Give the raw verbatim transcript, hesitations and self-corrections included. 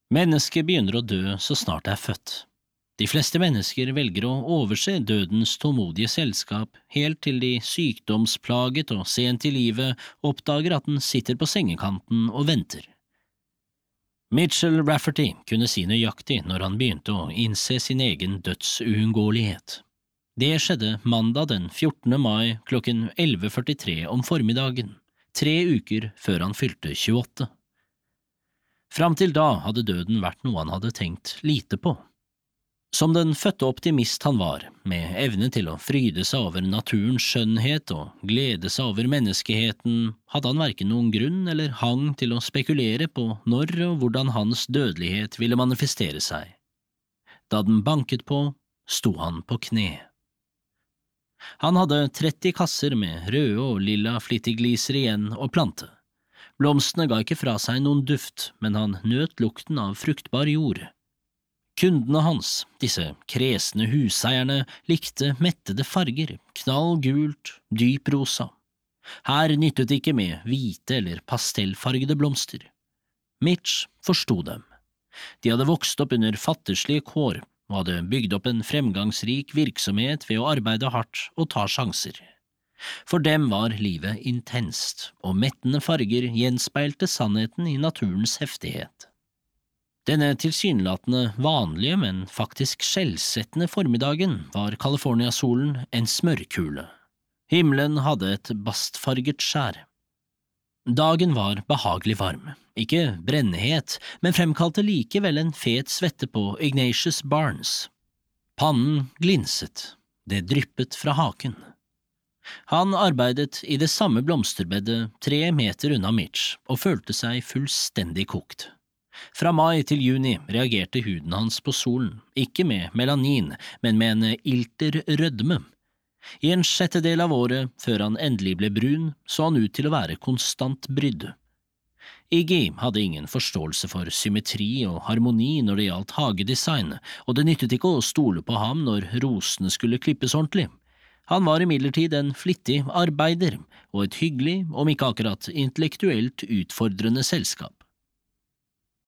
Mennesket begynner å dø så snart det er født. De fleste mennesker velger å overse dødens tålmodige selskap helt til de sykdomsplaget og sent i livet oppdager at den sitter på sengekanten og venter. Mitchell Rafferty kunne si nøyaktig når han begynte å innse sin egen dødsuunngåelighet. Det skjedde mandag den fjortende mai klokken elleve førtitre om formiddagen, tre uker før han fylte tjueåtte. Fram til da hadde døden vært noe han hadde tenkt lite på. Som den fødte optimist han var, med evne til å fryde seg over naturens skjønnhet og glede seg over menneskeheten, hadde han hverken noen grunn eller hang til å spekulere på når og hvordan hans dødelighet ville manifestere seg. Da den banket på, sto han på kne. Han hadde tretti kasser med røde og lilla flittigliser igjen å plante. Blomstene ga ikke fra seg noen duft, men han nøt lukten av fruktbar jord. Kundene hans, disse kresne huseierne, likte mettede farger, knallgult, dyp rosa. Her nyttet ikke med hvite eller pastellfargede blomster. Mitch forstod dem. De hadde vokst opp under fattigslige kår og hadde bygd opp en fremgangsrik virksomhet ved å arbeide hardt og ta sjanser. For dem var livet intenst, og mettende farger gjenspeilte sannheten i naturens heftighet. Denne tilsynelatende vanlige, men faktisk skjellsettende formiddagen var California-solen en smørkule. Himmelen hadde et bastfarget skjær. Dagen var behagelig varm, ikke brennhet, men fremkalte likevel en fet svette på Ignatius Barnes. Pannen glinset, det dryppet fra haken. Han arbeidet i det samme blomsterbedet tre meter unna Mitch og følte seg fullstendig kokt. Fra mai til juni reagerte huden hans på solen, ikke med melanin, men med en ilter rødme. I en sjettedel av året, før han endelig ble brun, så han ut til å være konstant brydd. Iggy hadde ingen forståelse for symmetri og harmoni når det gjaldt hagedesign, og det nyttet ikke å stole på ham når rosene skulle klippes ordentlig. Han var imidlertid en flittig arbeider, og et hyggelig, om ikke akkurat intellektuelt utfordrende selskap.